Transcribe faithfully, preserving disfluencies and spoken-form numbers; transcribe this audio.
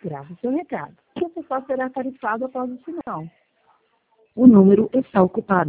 Grave seu recado. O acessório será tarifado após o sinal. O número está ocupado.